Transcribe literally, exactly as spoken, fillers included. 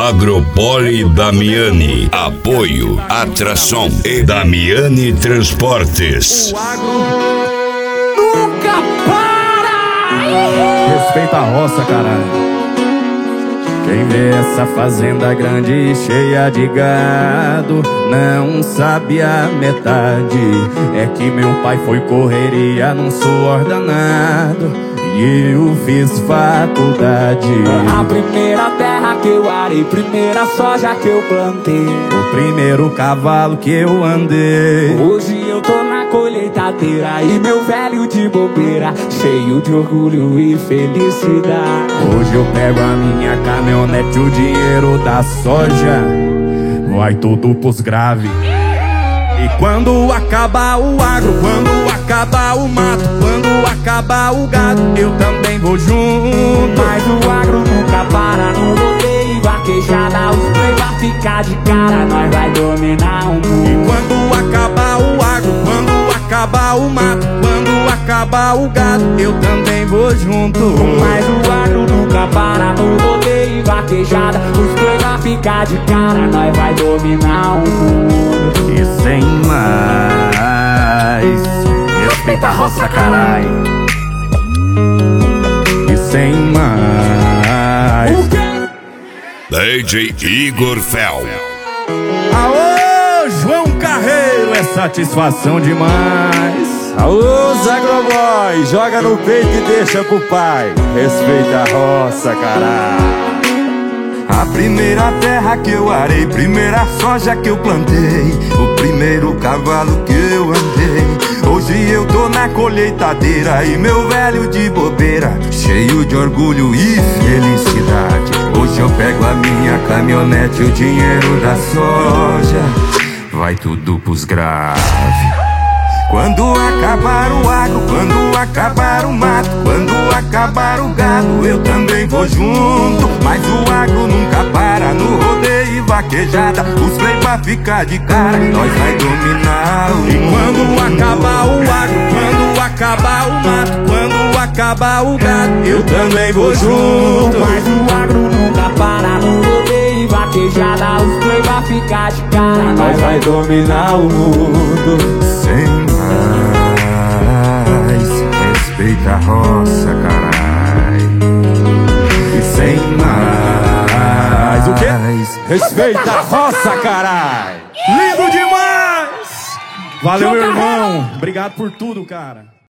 Agropoli Damiani. Apoio Atração e Damiani Transportes. O agro nunca para! Respeita a roça, caralho. Quem vê essa fazenda grande e cheia de gado não sabe a metade. É que meu pai foi correria num suor danado e eu fiz faculdade. A primeira terra que eu arei, primeira soja que eu plantei, o primeiro cavalo que eu andei. Hoje eu tô na colheitadeira e meu velho de bobeira, cheio de orgulho e felicidade. Hoje eu pego a minha caminhonete, o dinheiro da soja vai tudo pros grave. E quando acabar o agro, quando acabar o mato, quando acabar o gado, eu também vou junto. Mas o agro nunca para, no rodeio, vaquejada, os três vai ficar de cara, nós vai dominar o mundo. E quando acabar o agro, quando acabar o mato, quando acabar o gado, eu também vou junto. Mas o agro nunca para, no rodeio, vaquejada, os três vai ficar de cara, nós vai dominar o mundo. E sem mais, respeita a roça, carai. E sem mais, D J Igor Fel. aô, João Carreiro, é satisfação demais. Aô, Zagroboy, joga no peito e deixa com o pai. Respeita a roça, caralho. A primeira terra que eu arei, primeira soja que eu plantei, o primeiro cavalo que eu andei. Hoje eu tô na colheitadeira e meu velho de bobeira, cheio de orgulho e felicidade. Hoje eu pego a minha caminhonete, o dinheiro da soja vai tudo pros grave. Quando acabar o agro, quando acabar o mato, quando acabar o gado, eu também vou junto. Mas o agro nunca para, no rodeio e vaquejada, os play pra ficar de cara, nós vai dominar o E mundo. quando acabar o agro, quando acabar o mato, quando acabar o gado, eu também vou junto. Mas o agro nunca para, no rodeio e vaquejada, os play vai ficar de cara, nós vai dominar o mundo. Sem mais, respeita a roça, carai. E sem mais, o quê? Respeita a roça, caralho. Lindo demais! Valeu, meu irmão. Obrigado por tudo, cara.